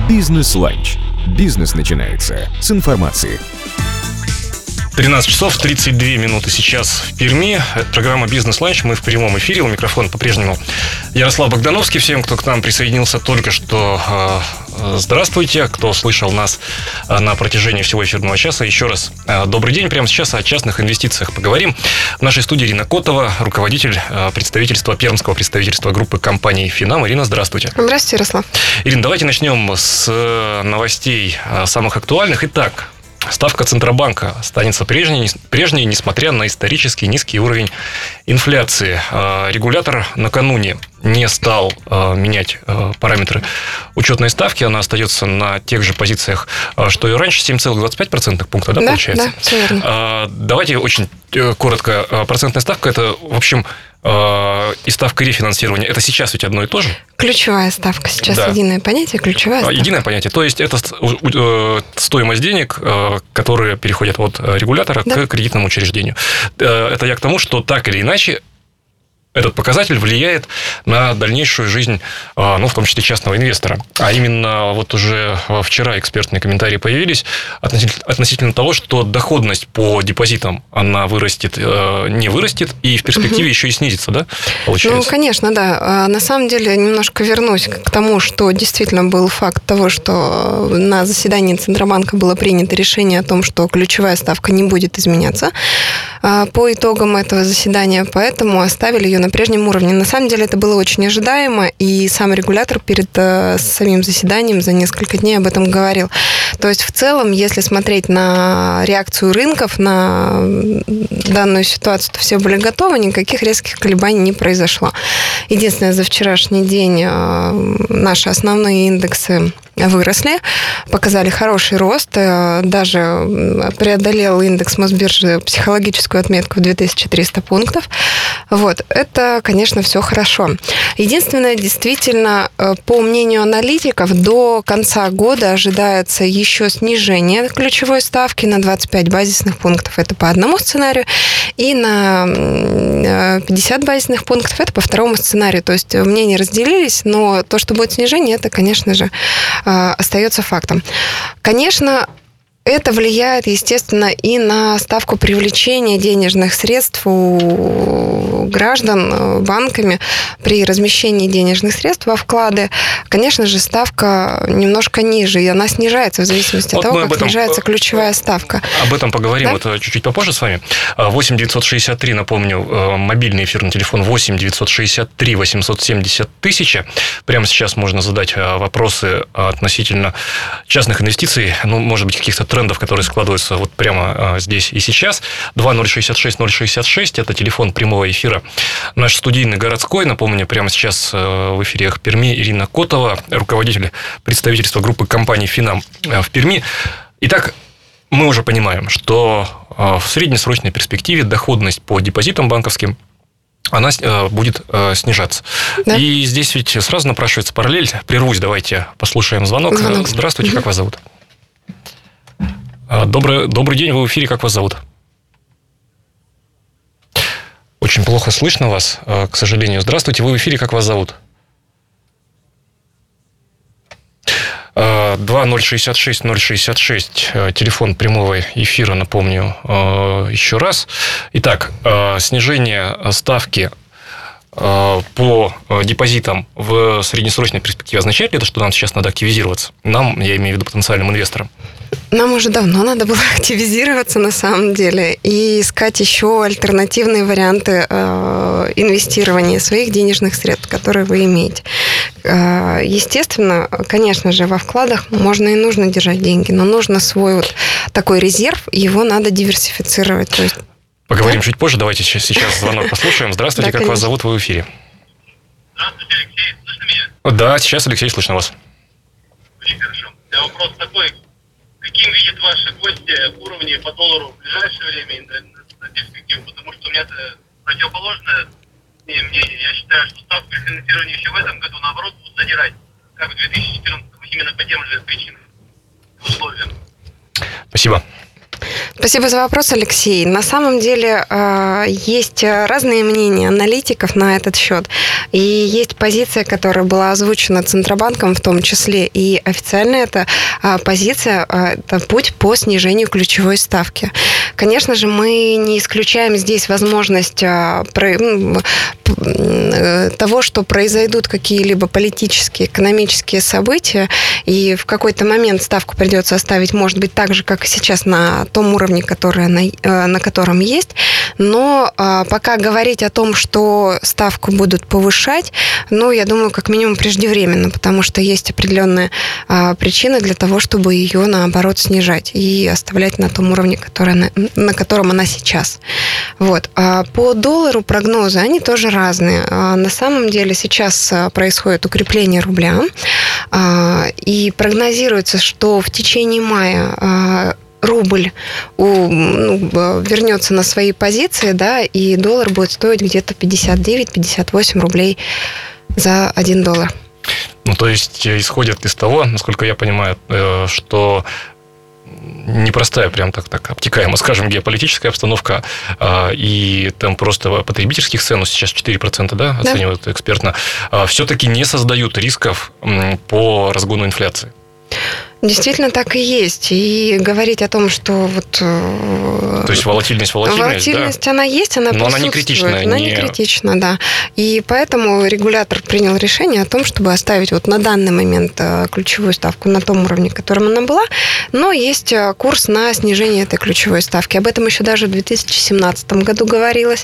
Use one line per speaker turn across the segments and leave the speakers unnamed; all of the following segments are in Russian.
Бизнес-ланч. Бизнес начинается с информации.
13 часов 32 минуты сейчас в Перми. Это программа «Бизнес-ланч». Мы в прямом эфире. У микрофона по-прежнему Ярослав Богдановский. Всем, кто к нам присоединился только что, здравствуйте. Кто слышал нас на протяжении всего эфирного часа, еще раз добрый день. Прямо сейчас о частных инвестициях поговорим. В нашей студии Ирина Котова, руководитель пермского представительства группы компаний «Финам». Ирина, здравствуйте.
Здравствуйте, Ярослав.
Ирина, давайте начнем с новостей самых актуальных. Итак, ставка Центробанка останется прежней, несмотря на исторически низкий уровень инфляции. Регулятор накануне не стал менять параметры учетной ставки. Она остается на тех же позициях, что и раньше, 7,25% пункта, да, получается?
Да, все верно.
Давайте очень коротко. Процентная ставка – это, в общем, и ставка рефинансирования. Это сейчас ведь одно и то же?
Ключевая ставка. Сейчас
да.
Единое понятие, ключевая ставка.
Единое понятие. То есть это стоимость денег, которые переходят от регулятора к кредитному учреждению. Это я к тому, что так или иначе этот показатель влияет на дальнейшую жизнь, в том числе частного инвестора. А именно вот уже вчера экспертные комментарии появились относительно того, что доходность по депозитам, она не вырастет, и в перспективе еще и снизится, да, получается?
Конечно, да. На самом деле, немножко вернусь к тому, что действительно был факт того, что на заседании Центробанка было принято решение о том, что ключевая ставка не будет изменяться по итогам этого заседания, поэтому оставили ее на прежнем уровне. На самом деле это было очень ожидаемо, и сам регулятор перед самим заседанием за несколько дней об этом говорил. То есть в целом, если смотреть на реакцию рынков на данную ситуацию, то все были готовы, никаких резких колебаний не произошло. Единственное, за вчерашний день наши основные индексы выросли, показали хороший рост, даже преодолел индекс Мосбиржи психологическую отметку в 2300 пунктов. Вот, это, конечно, все хорошо. Единственное, действительно, по мнению аналитиков, до конца года ожидается еще снижение ключевой ставки на 25 базисных пунктов. Это по одному сценарию. И на 50 базисных пунктов это по второму сценарию. То есть мнения разделились, но то, что будет снижение, это, конечно же, остается фактом. Конечно, это влияет, естественно, и на ставку привлечения денежных средств у граждан банками при размещении денежных средств во вклады. Конечно же, ставка немножко ниже, и она снижается в зависимости от того, как снижается ключевая ставка.
Об этом поговорим чуть-чуть попозже с вами. 8 963, напомню, мобильный эфирный телефон 8 963 870 000. Прямо сейчас можно задать вопросы относительно частных инвестиций, может быть, каких-то трендов, которые складываются вот прямо здесь и сейчас. 2066-066 – это телефон прямого эфира. Наш студийный городской, напомню, прямо сейчас в эфире Перми Ирина Котова, руководитель представительства группы компаний «Финам» в Перми. Итак, мы уже понимаем, что в среднесрочной перспективе доходность по депозитам банковским она будет снижаться. Да. И здесь ведь сразу напрашивается параллель. Прервусь, давайте послушаем звонок. Здравствуйте, как вас зовут? Добрый день, вы в эфире, как вас зовут? Очень плохо слышно вас, к сожалению. Здравствуйте, вы в эфире, как вас зовут? 2066-066, телефон прямого эфира, напомню еще раз. Итак, снижение ставки по депозитам в среднесрочной перспективе означает ли это, что нам сейчас надо активизироваться? Нам, я имею в виду потенциальным инвесторам.
Нам уже давно надо было активизироваться на самом деле и искать еще альтернативные варианты инвестирования своих денежных средств, которые вы имеете. Естественно, конечно же, во вкладах можно и нужно держать деньги, но нужно свой вот такой резерв, его надо диверсифицировать. То есть...
Поговорим чуть позже, давайте сейчас звонок послушаем. Здравствуйте, как вас зовут, вы в эфире?
Здравствуйте, Алексей, слышно меня?
Да, сейчас, Алексей, слышно вас.
Очень хорошо. У меня вопрос такой. Каким видят ваши гости уровни по доллару в ближайшее время и на перспективу? Потому что у меня противоположное мнение. Я считаю, что ставку рефинансирования еще в этом году, наоборот, будут задирать, как в 2014, именно по тем же причинам, условиям.
Спасибо.
Спасибо за вопрос, Алексей. На самом деле есть разные мнения аналитиков на этот счет. И есть позиция, которая была озвучена Центробанком в том числе. И официально эта позиция – это путь по снижению ключевой ставки. Конечно же, мы не исключаем здесь возможность того, что произойдут какие-либо политические, экономические события, и в какой-то момент ставку придется оставить, может быть, так же, как и сейчас, на том уровне, на котором есть. Но пока говорить о том, что ставку будут повышать, я думаю, как минимум преждевременно, потому что есть определенные причины для того, чтобы ее, наоборот, снижать и оставлять на том уровне, на котором она сейчас. Вот. По доллару прогнозы, они тоже разные. На самом деле сейчас происходит укрепление рубля, и прогнозируется, что в течение мая рубль вернется на свои позиции, да, и доллар будет стоить где-то 59-58 рублей за $1.
То есть исходят из того, насколько я понимаю, что непростая, прям так обтекаемо, скажем, геополитическая обстановка, и там просто потребительских цен, сейчас 4%, да, оценивают экспертно, все-таки не создают рисков по разгону инфляции.
Действительно так и есть. И говорить о том, что
То есть волатильность,
да? Она есть, она присутствует. Но она не критичная. Она не критична, да. И поэтому регулятор принял решение о том, чтобы оставить на данный момент ключевую ставку на том уровне, которым она была, но есть курс на снижение этой ключевой ставки. Об этом еще даже в 2017 году говорилось.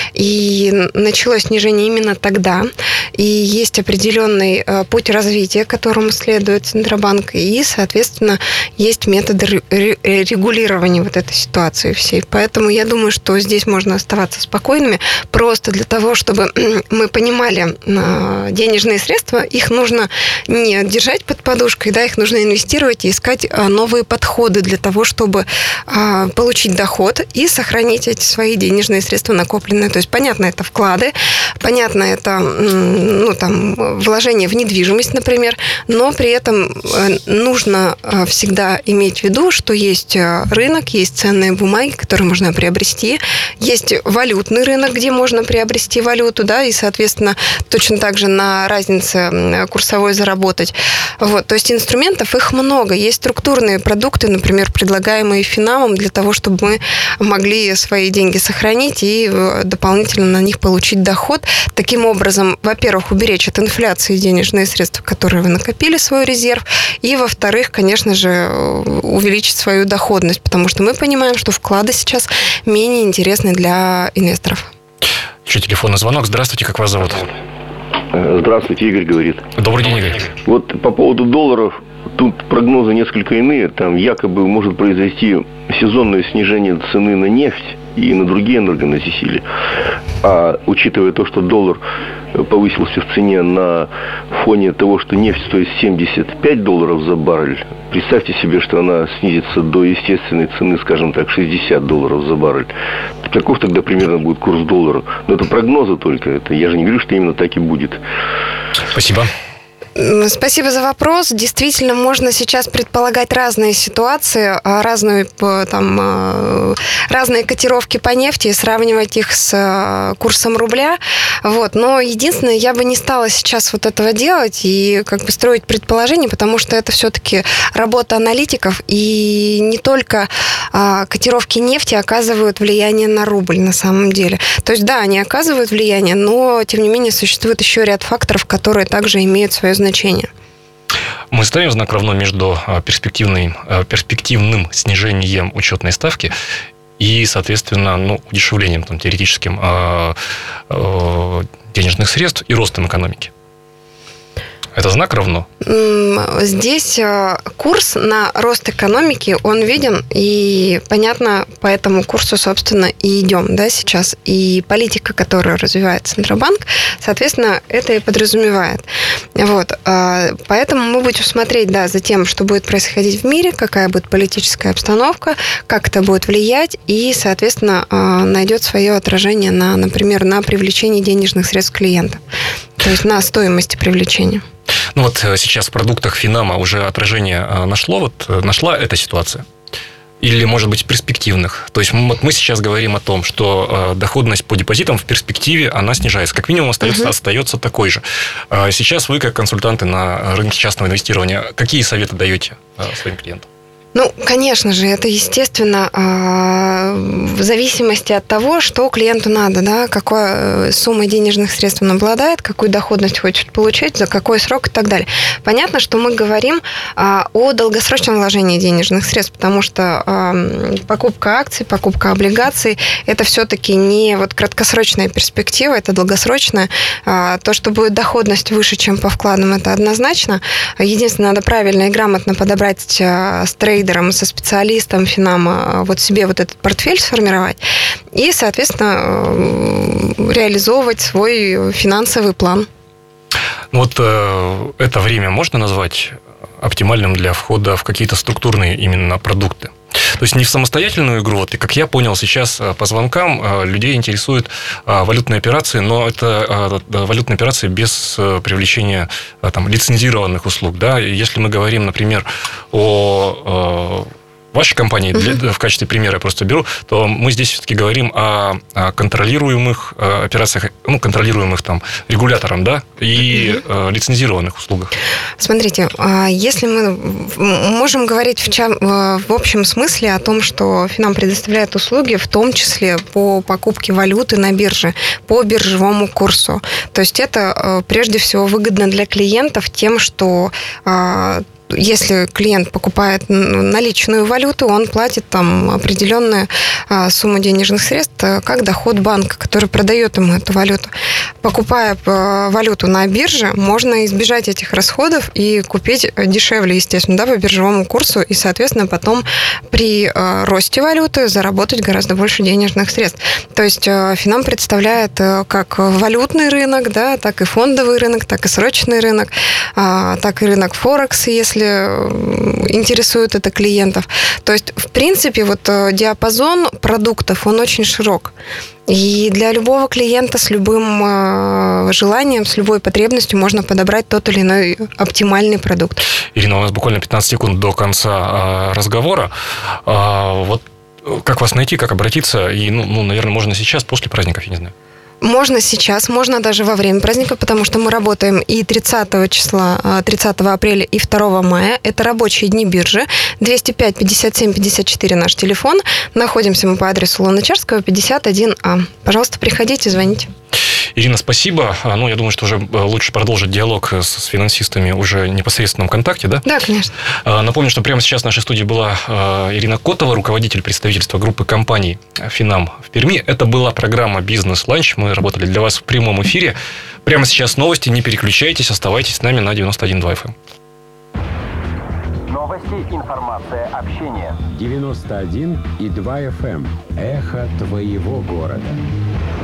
И началось снижение именно тогда. И есть определенный путь развития, которому следует Центробанк, и, соответственно, есть методы регулирования этой ситуации всей. Поэтому я думаю, что здесь можно оставаться спокойными просто для того, чтобы мы понимали, денежные средства, их нужно не держать под подушкой, да, их нужно инвестировать и искать новые подходы для того, чтобы получить доход и сохранить эти свои денежные средства накопленные. То есть, понятно, это вклады, понятно, это вложение в недвижимость, например, но при этом нужно всегда иметь в виду, что есть рынок, есть ценные бумаги, которые можно приобрести, есть валютный рынок, где можно приобрести валюту, да, и, соответственно, точно так же на разнице курсовой заработать. То есть инструментов их много. Есть структурные продукты, например, предлагаемые Финамом, для того, чтобы мы могли свои деньги сохранить и дополнительно на них получить доход. Таким образом, во-первых, уберечь от инфляции денежные средства, которые вы накопили, свой резерв, и, во-вторых, конечно же, увеличить свою доходность, потому что мы понимаем, что вклады сейчас менее интересны для инвесторов.
Еще телефонный звонок. Здравствуйте, как вас зовут?
Здравствуйте, Игорь говорит.
Добрый день, Игорь.
По поводу долларов, тут прогнозы несколько иные. Там якобы может произойти сезонное снижение цены на нефть и на другие энергоносители. А учитывая то, что доллар повысился в цене на фоне того, что нефть стоит $75 за баррель, представьте себе, что она снизится до естественной цены, скажем так, $60 за баррель. Каков тогда примерно будет курс доллара? Но это прогнозы только. Я же не говорю, что именно так и будет.
Спасибо.
Спасибо за вопрос. Действительно, можно сейчас предполагать разные ситуации, разные котировки по нефти и сравнивать их с курсом рубля. Но единственное, я бы не стала сейчас этого делать и строить предположения, потому что это все-таки работа аналитиков, и не только котировки нефти оказывают влияние на рубль на самом деле. То есть, да, они оказывают влияние, но, тем не менее, существует еще ряд факторов, которые также имеют свое значение.
Мы ставим знак равно между перспективным снижением учетной ставки и, соответственно, удешевлением теоретическим денежных средств и ростом экономики. Это знак равно?
Здесь курс на рост экономики, он виден, и понятно, по этому курсу, собственно, и идем, да, сейчас. И политика, которую развивает Центробанк, соответственно, это и подразумевает. Поэтому мы будем смотреть, да, за тем, что будет происходить в мире, какая будет политическая обстановка, как это будет влиять, и, соответственно, найдет свое отражение например, на привлечении денежных средств клиентов, то есть на стоимости привлечения.
Сейчас в продуктах Финама уже отражение нашла эта ситуация? Или, может быть, перспективных? То есть вот мы сейчас говорим о том, что доходность по депозитам в перспективе, она снижается. Как минимум остается такой же. Сейчас вы, как консультанты на рынке частного инвестирования, какие советы даете своим клиентам?
Ну, конечно же, это, естественно, в зависимости от того, что клиенту надо, да, какой суммой денежных средств он обладает, какую доходность хочет получить, за какой срок и так далее. Понятно, что мы говорим о долгосрочном вложении денежных средств, потому что покупка акций, покупка облигаций – это все-таки не вот краткосрочная перспектива, это долгосрочная. То, что будет доходность выше, чем по вкладам, это однозначно. Единственное, надо правильно и грамотно подобрать с трейдером, со специалистом Финама вот себе вот этот портфель сформировать и, соответственно, реализовывать свой финансовый план.
Вот это время можно назвать оптимальным для входа в какие-то структурные именно продукты? То есть не в самостоятельную игру, вот, и как я понял, сейчас по звонкам людей интересуют валютные операции, но это валютные операции без привлечения там, лицензированных услуг. Да? Если мы говорим, например, о вашей компании, в качестве примера я просто беру, то мы здесь все-таки говорим о контролируемых операциях, ну, контролируемых там регулятором, да, и лицензированных услугах.
Смотрите, если мы можем говорить в общем смысле о том, что Финам предоставляет услуги, в том числе по покупке валюты на бирже, по биржевому курсу. То есть это прежде всего выгодно для клиентов тем, что если клиент покупает наличную валюту, он платит там определенную сумму денежных средств как доход банка, который продает ему эту валюту. Покупая валюту на бирже, можно избежать этих расходов и купить дешевле, естественно, да, по биржевому курсу, и, соответственно, потом при росте валюты заработать гораздо больше денежных средств. То есть Финам представляет как валютный рынок, да, так и фондовый рынок, так и срочный рынок, так и рынок Форекс, если интересует это клиентов. То есть, в принципе, вот диапазон продуктов, он очень широк. И для любого клиента с любым желанием, с любой потребностью можно подобрать тот или иной оптимальный продукт.
Ирина, у нас буквально 15 секунд до конца разговора. Вот как вас найти, как обратиться? И, наверное, можно сейчас, после праздников, я не знаю.
Можно сейчас, можно даже во время праздника, потому что мы работаем и 30 апреля, и 2 мая. Это рабочие дни биржи. 205 57 54 наш телефон. Находимся мы по адресу Луначарского, 51А. Пожалуйста, приходите, звоните.
Ирина, спасибо. Я думаю, что уже лучше продолжить диалог с финансистами уже в непосредственном контакте, да?
Да, конечно.
Напомню, что прямо сейчас в нашей студии была Ирина Котова, руководитель представительства группы компаний «Финам» в Перми. Это была программа «Бизнес-ланч». Мы работали для вас в прямом эфире. Прямо сейчас новости. Не переключайтесь, оставайтесь с нами на 91.2 FM.
Новости, информация, общение.
91,2 FM. Эхо твоего города.